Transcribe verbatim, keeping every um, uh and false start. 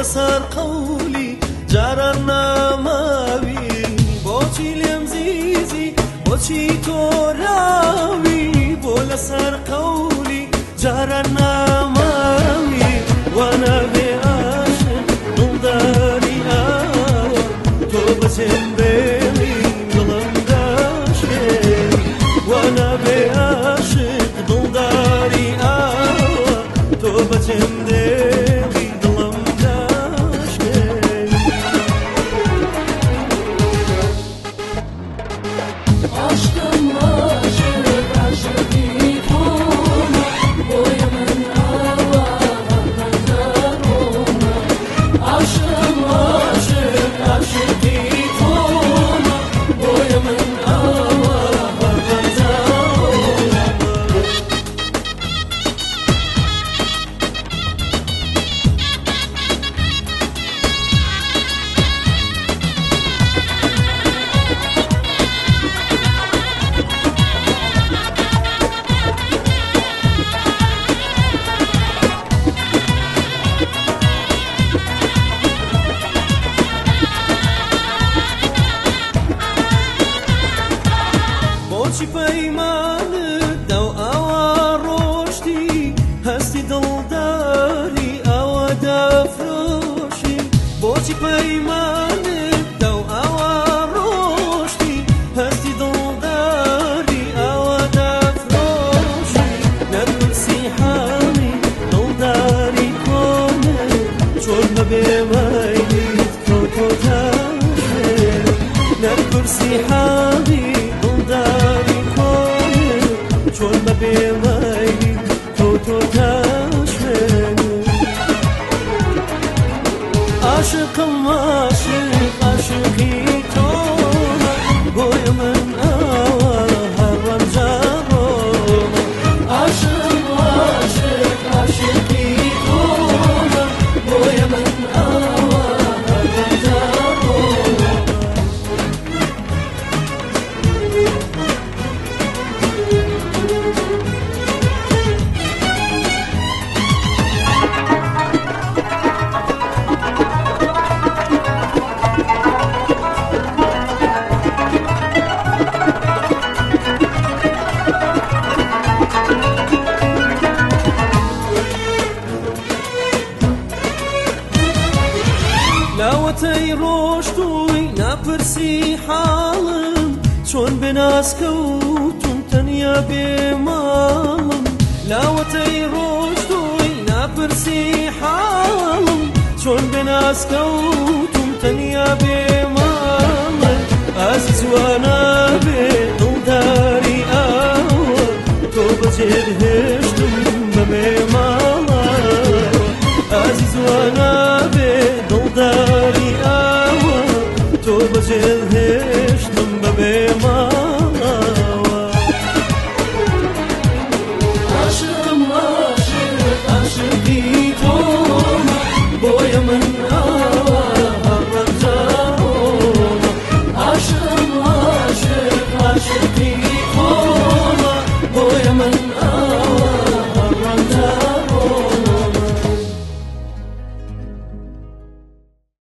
لەسەر قەولی جاران ناماوی بۆچی لێم زیزی بۆچی تۆراوی بۆ لەسەر قەولی جاران ناماوی وانە بێ عاشق دڵداری ئاوە تۆ بەجێم بێڵی دڵم داشێ وانە بێ عاشق دڵداری ئاوە تۆ بەجێم دێڵی دڵم داشێ عاشقم عاشق عاشقی تۆمە بۆیە من ئاوا هەربەندەڕۆمە عاشقم عاشق عاشقی تۆمە بۆیە من ئاوا هەربەندەڕۆمە بۆچی پەیمانت دەو ئاوا ڕۆشتی هەستی دڵداری ئاوا دەفرۆشی بۆچی پەیمانت دەو ئاوا ڕۆشتی هەستی دڵداری ئاوا دەفرۆشی نەپرسی حاڵی دڵداری کۆنت چۆن بەبێ مەیلیت کەوتۆ تاشێ نەپرسی حاڵی دڵداری کۆنت چۆن بەبێ مەیلی کەوتۆ تاشێ عاشقم عاشق عاشقی تۆمە بۆیە من ئاوا هەڕەنجەڕۆمە عاشقم عاشق عاشقی تۆمە بۆیە من ئاوا هەربەندەڕۆمە لاوەتەی ڕۆشتووی ناپرسی حاڵم چۆن بێناسکەوتم تەنیا بێماڵم لاوەتەی ڕۆشتووی ناپرسی حاڵم چۆن بێناسکەوتم تەنیا بێماڵم ئازیز وانە بێ دڵداری ئاوە تۆ بەجێت هێشتم بەبێ ماڵە ئازیز وانە بێ دڵداری ئاوە تۆ بەجێت